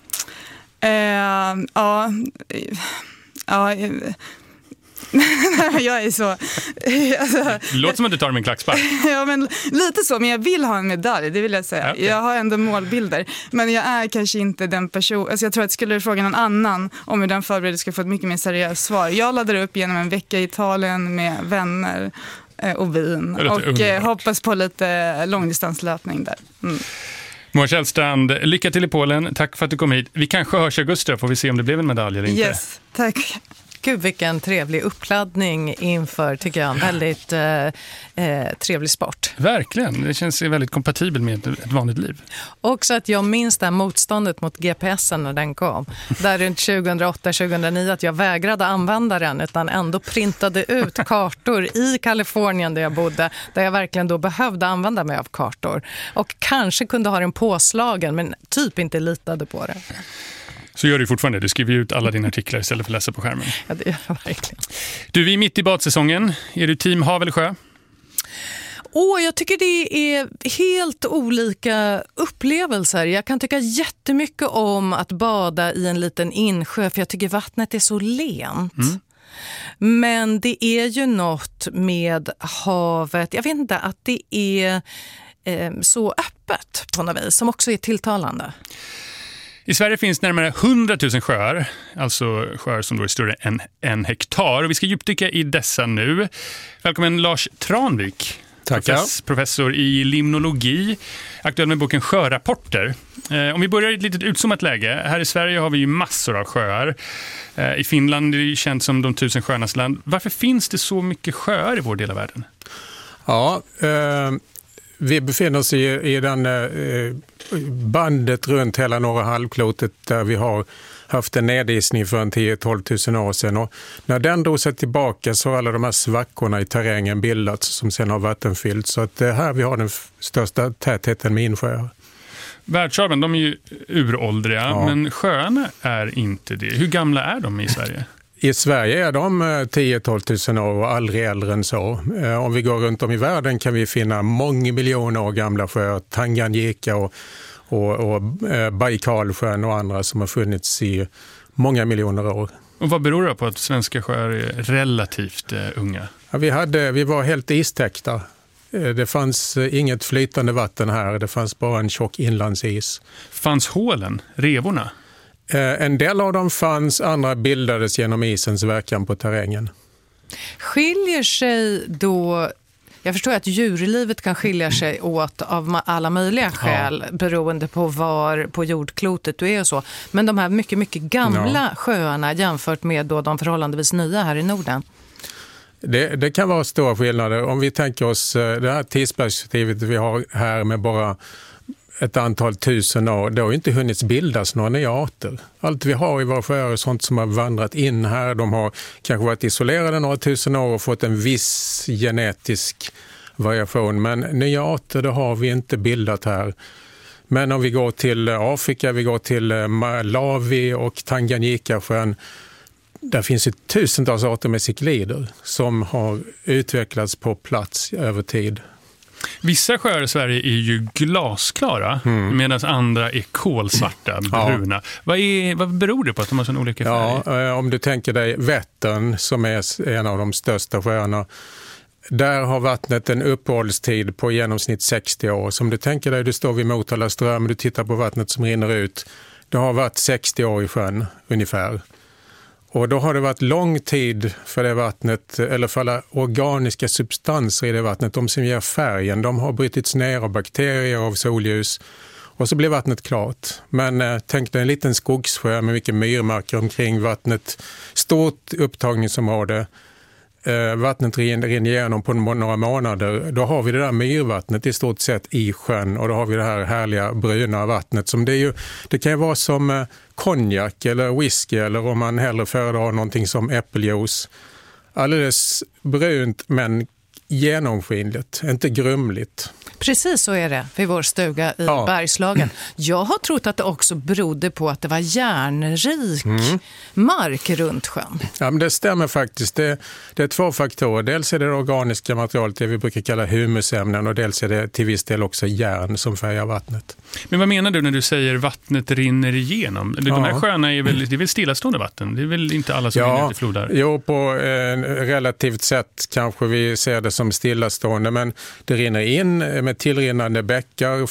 Jag är så... Alltså, låter som att du tar med en klackspark. Ja, men lite så. Men jag vill ha en medalj, det vill jag säga. Okay. Jag har ändå målbilder. Men jag är kanske inte den person... Alltså jag tror att skulle du fråga någon annan om hur den förbereder ska få ett mycket mer seriöst svar. Jag laddar upp genom en vecka i Italien med vänner och vin. Och hoppas på lite långdistanslöpning där. Moa Källstrand, lycka till i Polen. Tack för att du kom hit. Vi kanske hörs i augusti, får vi se om det blev en medalj eller inte. Yes, tack. Gud, vilken trevlig uppladdning inför, tycker jag, en väldigt trevlig sport. Verkligen, det känns väldigt kompatibel med ett vanligt liv. Också att jag minns det här motståndet mot GPSen när den kom. Där runt 2008-2009 att jag vägrade använda den utan ändå printade ut kartor i Kalifornien där jag bodde. Där jag verkligen då behövde använda mig av kartor. Och kanske kunde ha den påslagen men typ inte litade på det. Så gör du fortfarande. Du skriver ut alla dina artiklar istället för att läsa på skärmen. Ja, det gör jag verkligen. Du, vi är mitt i badsäsongen. Är du team hav eller sjö? Jag tycker det är helt olika upplevelser. Jag kan tycka jättemycket om att bada i en liten insjö för jag tycker vattnet är så lent. Men det är ju något med havet. Jag vet inte, att det är så öppet på något vis som också är tilltalande. I Sverige finns närmare 100 000 sjöar, alltså sjöar som då är större än 1 hektar. Och vi ska djupdyka i dessa nu. Välkommen Lars Tranvik. Tackar. Professor i limnologi, aktuell med boken Sjörapporter. Om vi börjar i ett litet utzoomat läge. Här i Sverige har vi ju massor av sjöar. I Finland är det ju känt som de 1000 sjöarnas land. Varför finns det så mycket sjöar i vår del av världen? Ja, vi befinner oss i den bandet runt hela norra halvklotet där vi har haft en nedisning för 10-12 000 år sedan. Och när den drog sig tillbaka så har alla de här svackorna i terrängen bildats som sedan har vattenfyllt. Så att det är här vi har den största tätheten med insjöar. Världshaven, de är ju uråldriga, men sjöarna är inte det. Hur gamla är de i Sverige? I Sverige är de 10-12 000 år och aldrig äldre än så. Om vi går runt om i världen kan vi finna många miljoner år gamla sjöar. Tanganyika och Baikalsjön och andra som har funnits i många miljoner år. Och vad beror det på att svenska sjöar är relativt unga? Ja, vi var helt istäckta. Det fanns inget flytande vatten här. Det fanns bara en tjock inlandsis. Fanns hålen, revorna? En del av dem fanns, andra bildades genom isens verkan på terrängen. Skiljer sig då... Jag förstår att djurlivet kan skilja sig åt av alla möjliga skäl beroende på var på jordklotet du är och så. Men de här mycket, mycket gamla sjöarna jämfört med då de förhållandevis nya här i Norden? Det kan vara stora skillnader. Om vi tänker oss det här tidsperspektivet vi har här med bara ett antal tusen år, det har inte hunnit bildas några nya arter. Allt vi har i våra sjöar är sånt som har vandrat in här. De har kanske varit isolerade några tusen år och fått en viss genetisk variation. Men nya arter, det har vi inte bildat här. Men om vi går till Afrika, vi går till Malawi och Tanganyika-sjön, där finns ju tusentals arter med ciklider som har utvecklats på plats över tid. Vissa sjöar i Sverige är ju glasklara medan andra är kolsvarta, bruna. Vad beror det på att de har så olika färger? Ja, om du tänker dig Vättern som är en av de största sjöarna. Där har vattnet en uppehållstid på genomsnitt 60 år. Så om du tänker dig, du står vid Motala ström, du tittar på vattnet som rinner ut. Det har varit 60 år i sjön ungefär. Och då har det varit lång tid för det vattnet, eller för alla organiska substanser i det vattnet, de som ger färgen, de har brutits ner av bakterier, av solljus. Och så blir vattnet klart. Men tänk dig en liten skogssjö med mycket myrmarker omkring vattnet. Stort upptagningsområde. Vattnet rinner igenom på några månader. Då har vi det där myrvattnet i stort sett i sjön. Och då har vi det här härliga bruna vattnet. Som det kan ju vara som konjak eller whisky. Eller om man hellre föredrar någonting som äppeljuice. Alldeles brunt men genomskinligt, inte grumligt. Precis så är det vid vår stuga i Bergslagen. Jag har trott att det också berodde på att det var järnrik mark runt sjön. Ja, men det stämmer faktiskt. Det är två faktorer. Dels är det organiska materialet, det vi brukar kalla humusämnen, och dels är det till viss del också järn som färgar vattnet. Men vad menar du när du säger vattnet rinner igenom? De här sjöarna är väl stillastående vatten? Det är väl inte alla som rinner till flodar? Jo, på relativt sätt kanske vi ser det som stillastående, men det rinner in med tillrinnande bäckar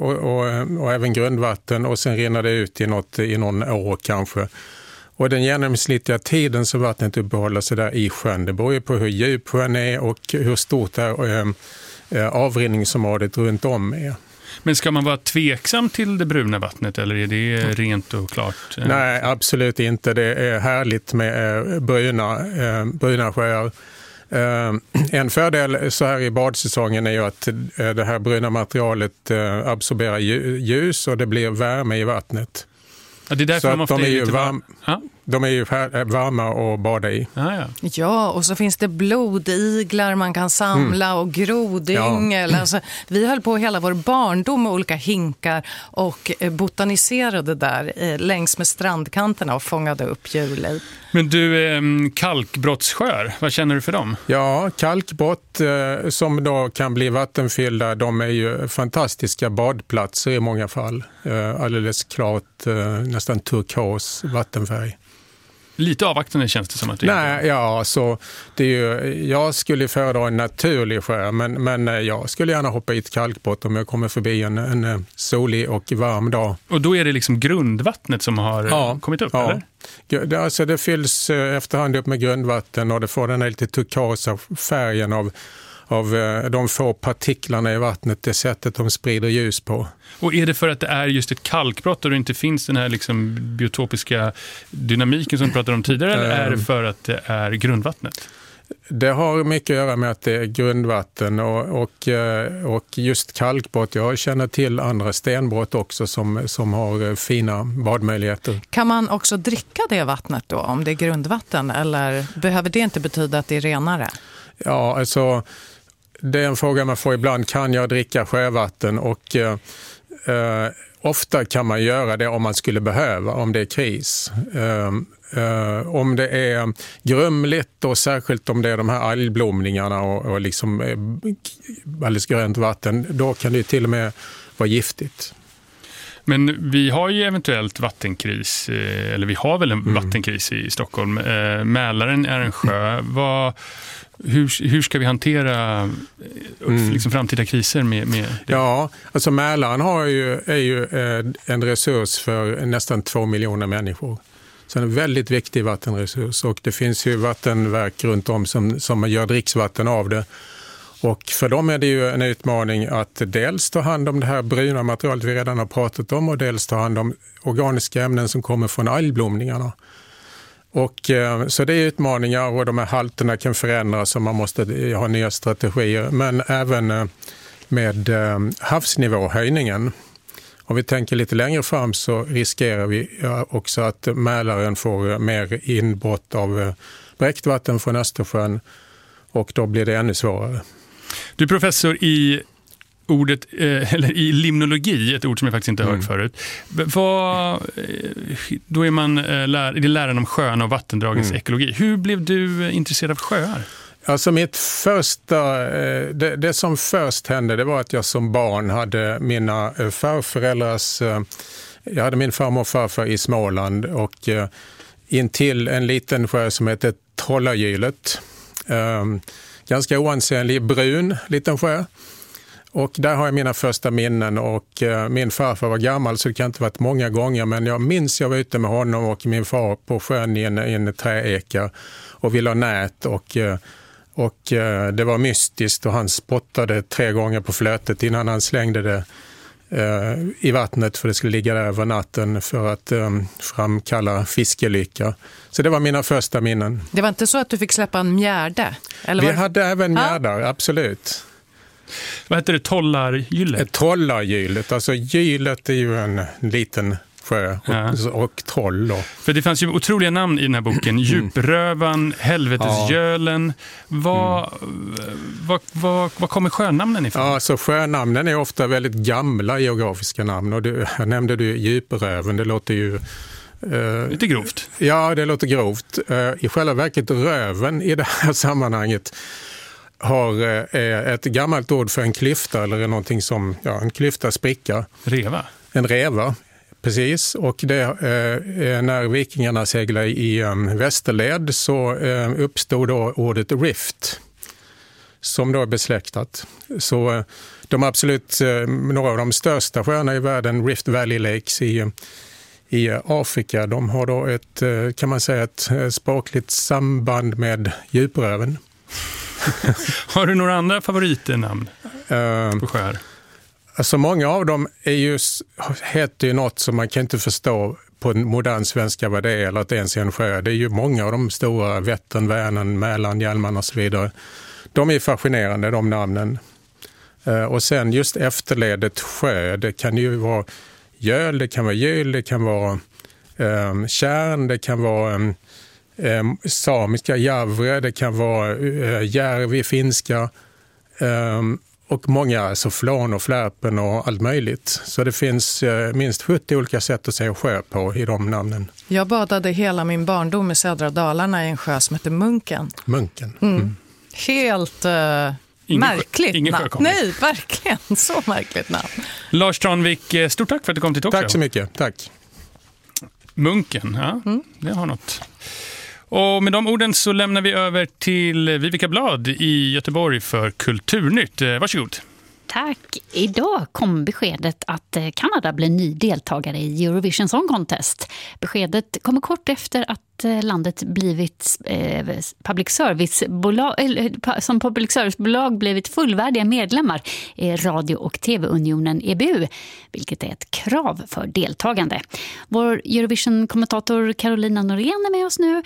och även grundvatten, och sen rinner det ut i någon år kanske. Och den genomsnittliga tiden som vattnet uppehåller sig där i sjön, det beror ju på hur djup sjön är och hur stort avrinningsområdet runt om är. Men ska man vara tveksam till det bruna vattnet, eller är det rent och klart? Nej, absolut inte. Det är härligt med bruna sjöar. En fördel så här i badsäsongen är ju att det här bruna materialet absorberar ljus och det blir värme i vattnet. Ja, det är därför så att de är ju varma att bada i. Ja, och så finns det blodiglar man kan samla och grodyngel. Alltså, vi höll på hela vår barndom med olika hinkar och botaniserade där längs med strandkanterna och fångade upp djurliv. Men du, kalkbrottssjöar, vad känner du för dem? Ja, kalkbrott som då kan bli vattenfyllda, de är ju fantastiska badplatser i många fall. Alldeles klart nästan turkos vattenfärg. Lite avvaktande känns det som att det är. Nej, ja, så det är ju, jag skulle föredra en naturlig sjö, men jag skulle gärna hoppa i ett kalkbrott om jag kommer förbi en solig och varm dag. Och då är det liksom grundvattnet som har kommit upp, eller? Alltså det fylls efterhand upp med grundvatten och det får den här lite turkosa färgen av de få partiklarna i vattnet, det sättet de sprider ljus på. Och är det för att det är just ett kalkbrott och det inte finns den här liksom biotopiska dynamiken som vi pratade om tidigare, eller är det för att det är grundvattnet? Det har mycket att göra med att det är grundvatten och just kalkbrott. Jag känner till andra stenbrott också som har fina badmöjligheter. Kan man också dricka det vattnet då om det är grundvatten, eller behöver det inte betyda att det är renare? Ja, alltså det är en fråga man får ibland. Kan jag dricka sjövatten? Och ofta kan man göra det om man skulle behöva, om det är kris. Om det är grumligt och särskilt om det är de här algblomningarna och liksom alldeles grönt vatten, då kan det till och med vara giftigt. Men vi har ju eventuellt vattenkris, eller vi har väl en vattenkris i Stockholm. Mälaren är en sjö. Hur ska vi hantera liksom framtida kriser med det? Ja, alltså Mälaren är ju en resurs för nästan 2 miljoner människor. Så det är en väldigt viktig vattenresurs, och det finns ju vattenverk runt om som gör dricksvatten av det. Och för dem är det ju en utmaning att dels ta hand om det här bruna materialet vi redan har pratat om, och dels ta hand om organiska ämnen som kommer från algblomningarna. Och så det är utmaningar, och de här halterna kan förändras och man måste ha nya strategier. Men även med havsnivåhöjningen. Om vi tänker lite längre fram så riskerar vi också att Mälaren får mer inbrott av bräckvatten från Östersjön, och då blir det ännu svårare. Du är professor i eller i limnologi, ett ord som jag faktiskt inte har hört förut. Då är man det läran om sjön och vattendragens ekologi. Hur blev du intresserad av sjöar? Alltså det som först hände, det var att jag som barn hade mina farföräldrars, jag hade min farmor och farfar i Småland, och intill en liten sjö som heter Trollagyllet. Ganska oansenlig brun liten sjö. Och där har jag mina första minnen, och min farfar var gammal så det kan inte varit många gånger, men jag minns jag var ute med honom och min far på sjön i en träeka och vi la nät, och det var mystiskt, och han spottade 3 gånger på flötet innan han slängde det i vattnet, för det skulle ligga där över natten för att framkalla fiskelycka. Så det var mina första minnen. Det var inte så att du fick släppa en mjärde? Eller vi hade även mjärdar, absolut. Vad heter det? Trollargyllet? Trollargyllet. Alltså gyllet är ju en liten sjö och troll då. För det fanns ju otroliga namn i den här boken. Djuprövan, Helvetesgölen. Var kommer sjönamnen ifrån? Ja, så sjönamnen är ofta väldigt gamla geografiska namn. Och här nämnde du Djupröven, det låter ju... lite grovt. Ja, det låter grovt. I själva verket röven i det här sammanhanget har ett gammalt ord för en klyfta, eller någonting som, en klyfta, spricka. Reva? En reva, precis. Och det, när vikingarna seglade i västerled så uppstod då ordet rift, som då är besläktat. Så de absolut, några av de största sjöarna i världen, Rift Valley Lakes i Afrika, de har då ett, kan man säga, ett språkligt samband med djupröven. Har du några andra favoritnamn på sjöar? Alltså många av dem heter ju något som man kan inte förstå på en modern svenska vad det är, eller att det ens är en sjö. Det är ju många av de stora, Vättern, Vänern, Mälaren, Hjälmaren och så vidare. De är fascinerande, de namnen. Och sen just efterledet sjö, det kan ju vara göl, det kan vara gyl, det kan vara kärn, det kan vara samiska Javre, det kan vara järvi, finska och många, alltså Flån och Flärpen och allt möjligt. Så det finns minst 70 olika sätt att säga sjö på i de namnen. Jag badade hela min barndom i södra Dalarna i en sjö som heter Munken. Munken. Helt märkligt namn. Nej, verkligen. Så märkligt namn. Lars Tranvik, stort tack för att du kom till Talkshow. Tack så mycket. Tack. Munken, det har något. Och med de orden så lämnar vi över till Vivica Blad i Göteborg för Kulturnytt. Varsågod. Tack. Idag kom beskedet att Kanada blir ny deltagare i Eurovision Song Contest. Beskedet kommer kort efter att landet blivit public servicebolag blivit fullvärdiga medlemmar i Radio- och TV-unionen EBU, vilket är ett krav för deltagande. Vår Eurovision-kommentator Carolina Norén är med oss nu.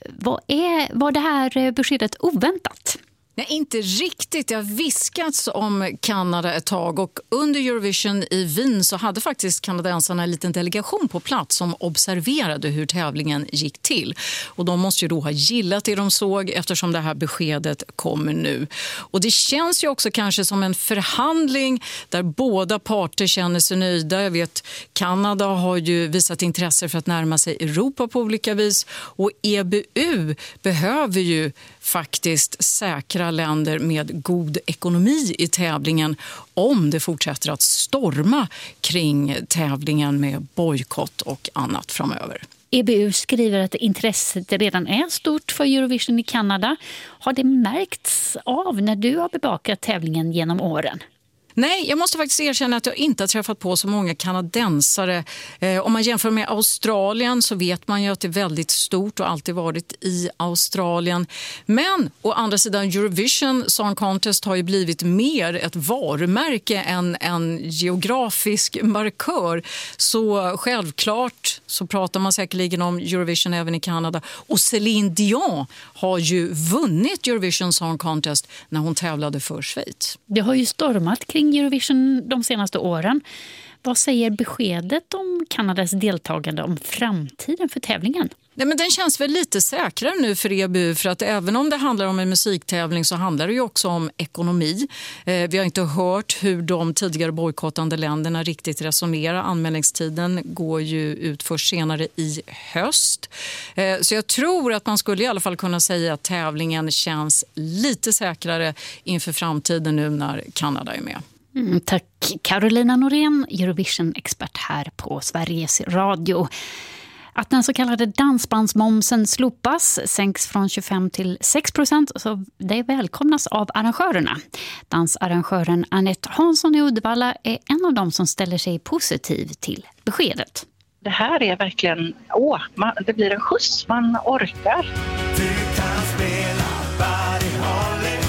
Var det här beskedet oväntat? Nej, inte riktigt. Det har viskats om Kanada ett tag och under Eurovision i Wien så hade faktiskt kanadensarna en liten delegation på plats som observerade hur tävlingen gick till. Och de måste ju då ha gillat det de såg eftersom det här beskedet kommer nu. Och det känns ju också kanske som en förhandling där båda parter känner sig nöjda. Jag vet, Kanada har ju visat intresse för att närma sig Europa på olika vis och EBU behöver ju faktiskt säkra länder med god ekonomi i tävlingen om det fortsätter att storma kring tävlingen med bojkott och annat framöver. EBU skriver att intresset redan är stort för Eurovision i Kanada. Har det märkts av när du har bevakat tävlingen genom åren? Nej, jag måste faktiskt erkänna att jag inte har träffat på så många kanadensare. Om man jämför med Australien så vet man ju att det är väldigt stort och alltid varit i Australien. Men å andra sidan Eurovision Song Contest har ju blivit mer ett varumärke än en geografisk markör. Så självklart så pratar man säkerligen om Eurovision även i Kanada. Och Céline Dion har ju vunnit Eurovision Song Contest när hon tävlade för Schweiz. Det har ju stormat kring Eurovision de senaste åren. Vad säger beskedet om Kanadas deltagande om framtiden för tävlingen? Nej, men den känns väl lite säkrare nu för EBU för att även om det handlar om en musiktävling så handlar det ju också om ekonomi. Vi har inte hört hur de tidigare bojkottande länderna riktigt resonerar. Anmälningstiden går ju ut först senare i höst. Så jag tror att man skulle i alla fall kunna säga att tävlingen känns lite säkrare inför framtiden nu när Kanada är med. Tack Carolina Norén, Eurovision-expert här på Sveriges Radio. Att den så kallade dansbandsmomsen slopas, sänks från 25% till 6%, så det välkomnas av arrangörerna. Dansarrangören Anette Hansson i Uddevalla är en av dem som ställer sig positiv till beskedet. Det här är verkligen, det blir en skjuts, man orkar. Du kan spela Buddy Holly,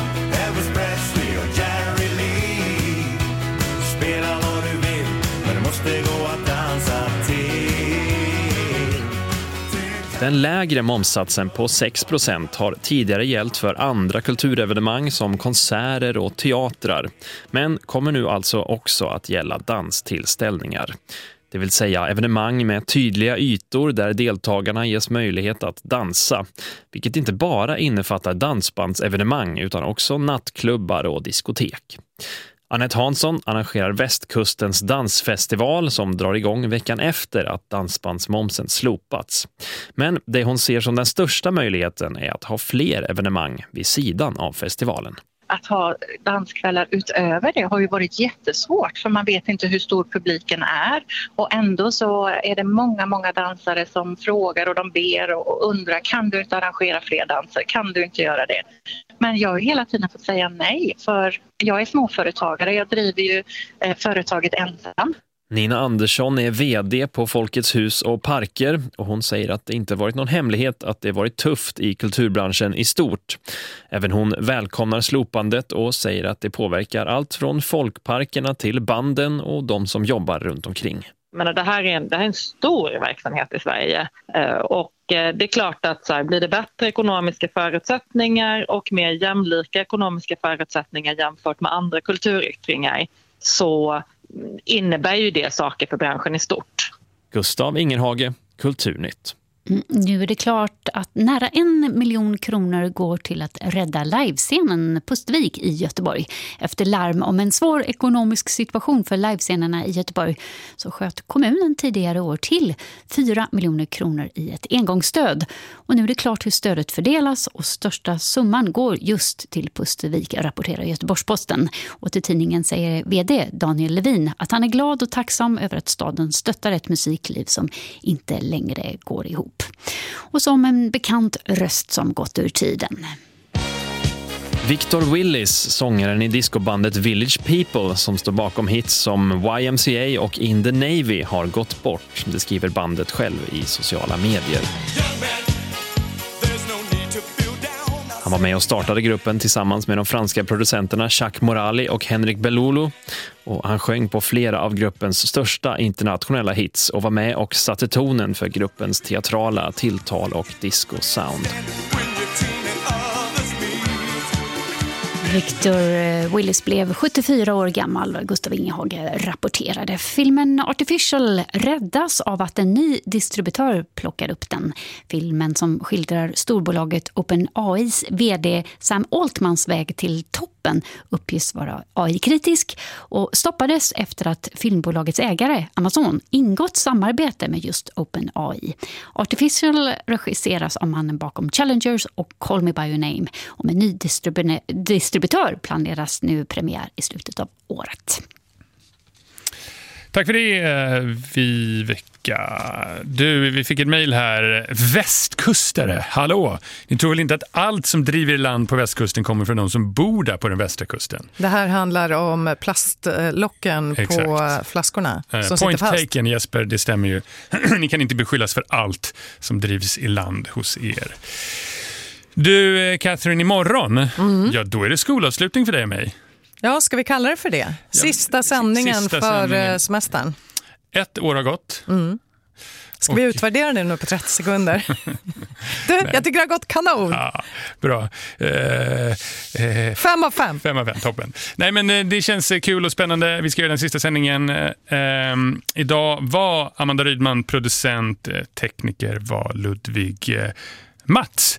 Elvis Presley och Jerry Lee. Spela vad du vill, men det måste gå att dansa till. Den lägre momssatsen på 6% har tidigare gällt för andra kulturevenemang som konserter och teatrar, men kommer nu alltså också att gälla danstillställningar. Det vill säga evenemang med tydliga ytor där deltagarna ges möjlighet att dansa, vilket inte bara innefattar dansbandsevenemang utan också nattklubbar och diskotek. Anette Hansson arrangerar Västkustens dansfestival som drar igång veckan efter att dansbandsmomsen slopats. Men det hon ser som den största möjligheten är att ha fler evenemang vid sidan av festivalen. Att ha danskvällar utöver det har ju varit jättesvårt för man vet inte hur stor publiken är och ändå så är det många dansare som frågar och de ber och undrar, kan du inte arrangera fler danser, kan du inte göra det? Men jag har hela tiden fått säga nej för jag är småföretagare, jag driver ju företaget ensam. Nina Andersson är vd på Folkets hus och parker och hon säger att det inte varit någon hemlighet att det varit tufft i kulturbranschen i stort. Även hon välkomnar slopandet och säger att det påverkar allt från folkparkerna till banden och de som jobbar runt omkring. Men det här är en stor verksamhet i Sverige och det är klart att så här, blir det bättre ekonomiska förutsättningar och mer jämlika ekonomiska förutsättningar jämfört med andra kulturyttringar så innebär ju det saker för branschen i stort. Gustav Ingerhage, Kulturnytt. Nu är det klart att nära 1 miljon kronor går till att rädda livescenen Pustervik i Göteborg. Efter larm om en svår ekonomisk situation för livescenerna i Göteborg så sköt kommunen tidigare år till 4 miljoner kronor i ett engångsstöd. Och nu är det klart hur stödet fördelas och största summan går just till Pustervik, rapporterar Göteborgs-Posten. Och till tidningen säger vd Daniel Levin att han är glad och tacksam över att staden stöttar ett musikliv som inte längre går ihop. Och som en bekant röst som gått ur tiden. Victor Willis, sångaren i discobandet Village People som står bakom hits som YMCA och In the Navy, har gått bort. Det skriver bandet själv i sociala medier. Han var med och startade gruppen tillsammans med de franska producenterna Jacques Morali och Henrik Belulu. Och han sjöng på flera av gruppens största internationella hits och var med och satte tonen för gruppens teatrala tilltal och disco-sound. Victor Willis blev 74 år gammal, Gustav Ingehage rapporterade. Filmen Artificial räddas av att en ny distributör plockar upp den. Filmen som skildrar storbolaget OpenAIs vd Sam Altmans väg till toppen uppges vara AI-kritisk och stoppades efter att filmbolagets ägare Amazon ingått samarbete med just OpenAI. Artificial regisseras av mannen bakom Challengers och Call Me By Your Name, och med ny distributör planeras nu premiär i slutet av året. Tack för det, Viveka. Du, vi fick ett mejl här. Västkustare, hallå! Ni tror väl inte att allt som driver i land på västkusten kommer från de som bor där på den västra kusten? Det här handlar om plastlocken på flaskorna som sitter Point fast. taken, Jesper, det stämmer ju. Ni kan inte beskyllas för allt som drivs i land hos er. Du, Catherine, imorgon, ja, då är det skolavslutning för dig och mig. Ja, ska vi kalla det för det? Sista sändningen för semestern. 1 år har gått. Ska vi utvärdera det nu på 30 sekunder? Du, jag tycker det har gått kanon. Ja, bra. 5 av 5. 5 av 5, toppen. Nej, men det känns kul och spännande. Vi ska göra den sista sändningen. Idag var Amanda Rydman producent, tekniker var Ludvig Mats.